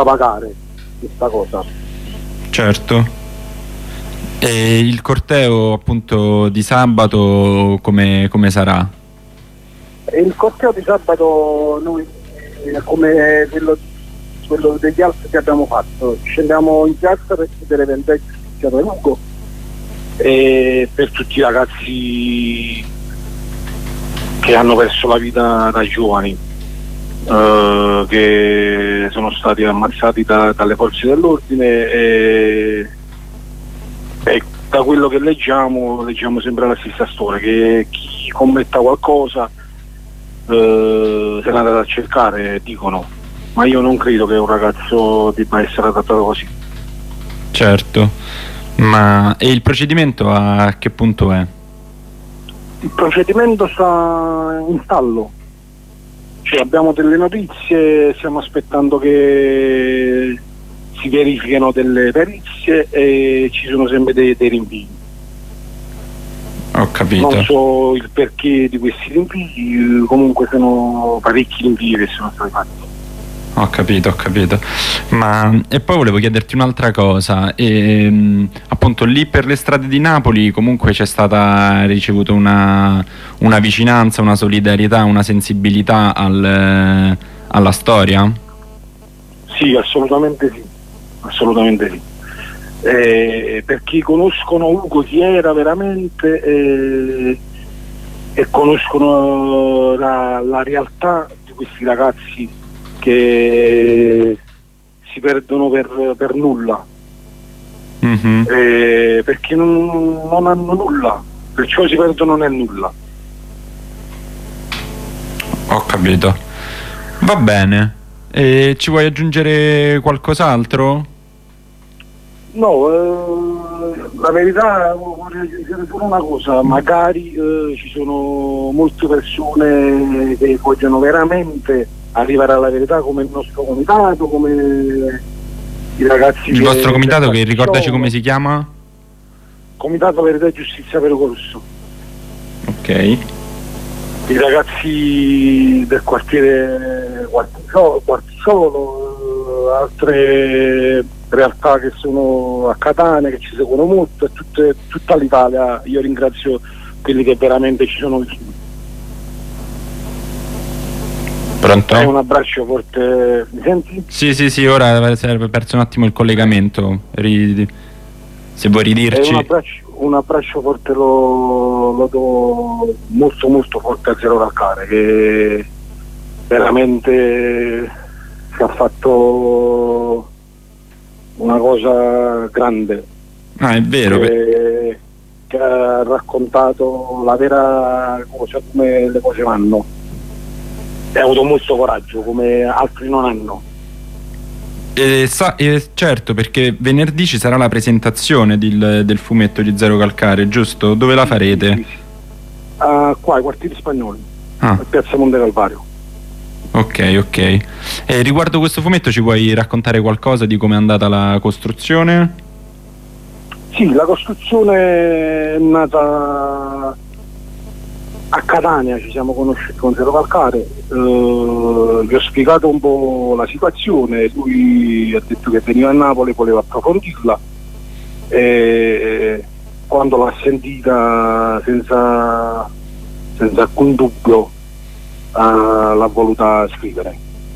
pagare questa cosa. Certo. E il corteo appunto di sabato come sarà? E il corteo di sabato noi, come quello degli altri che abbiamo fatto, scendiamo in piazza per chiedere vendetta e giustizia per Ugo e per tutti i ragazzi che hanno perso la vita da giovani, che sono stati ammazzati dalle forze dell'ordine e da quello che leggiamo sempre la stessa storia, che chi commetta qualcosa se n'è andato a cercare, dicono, ma io non credo che un ragazzo debba essere trattato così. Certo, ma e il procedimento a che punto è? Il procedimento sta in stallo, cioè abbiamo delle notizie, stiamo aspettando che si verifichino delle perizie e ci sono sempre dei rinvii. Ho capito. Non so il perché di questi rinvii, comunque sono parecchi rinvii che sono stati fatti. Ho capito. Ma e poi volevo chiederti un'altra cosa. Appunto lì per le strade di Napoli comunque c'è stata ricevuta una vicinanza, una solidarietà, una sensibilità alla storia? Sì, assolutamente sì. Per chi conoscono Ugo chi era veramente e conoscono la realtà di questi ragazzi che si perdono per nulla, perché non hanno nulla, perciò si perdono nel nulla. Ho capito. Va bene. E ci vuoi aggiungere qualcos'altro? No, la verità vorrei aggiungere solo una cosa, magari ci sono molte persone che vogliono veramente arrivare alla verità, come il nostro comitato, come i ragazzi. Il vostro comitato, che ricordaci come si chiama? Comitato Verità e Giustizia per Ugo Russo. Ok. I ragazzi del quartiere Quarticciolo, altre realtà che sono a Catania, che ci seguono molto, e tutta l'Italia. Io ringrazio quelli che veramente ci sono vicini. Pronto? Un abbraccio forte, mi senti? Sì, ora serve perso un attimo il collegamento. Se vuoi ridirci. Un abbraccio forte lo do molto forte a Zero Calcare, che veramente ci ha fatto una cosa grande. Ah, è vero. Che ha raccontato la vera cosa, come le cose vanno. E ha avuto molto coraggio, come altri non hanno. Certo, perché venerdì ci sarà la presentazione del fumetto di Zero Calcare, giusto? Dove la farete? Sì. Qua, ai Quartieri Spagnoli, a Piazza Monte Calvario. Ok. Riguardo questo fumetto ci puoi raccontare qualcosa di come è andata la costruzione? Sì, la costruzione è nata a Catania, ci siamo conosciuti con Zero Calcare, gli ho spiegato un po' la situazione, lui ha detto che veniva a Napoli, voleva approfondirla e quando l'ha sentita senza alcun dubbio l'ha voluta scrivere.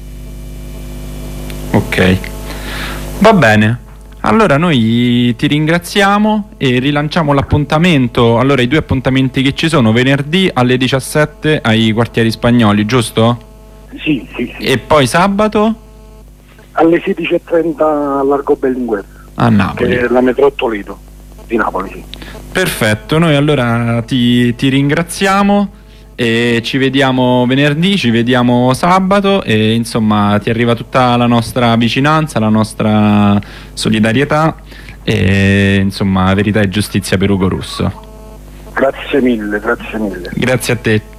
Ok, va bene. Allora noi ti ringraziamo e rilanciamo l'appuntamento. Allora i due appuntamenti che ci sono: venerdì alle 17 ai Quartieri Spagnoli, giusto? Sì. E poi sabato? Alle 16:30 a Largo Berlinguer, a Napoli. che è la metro Toledo di Napoli, sì. Perfetto, noi allora ti ringraziamo e ci vediamo venerdì, ci vediamo sabato e insomma ti arriva tutta la nostra vicinanza, la nostra solidarietà e insomma verità e giustizia per Ugo Russo. Grazie mille. Grazie a te.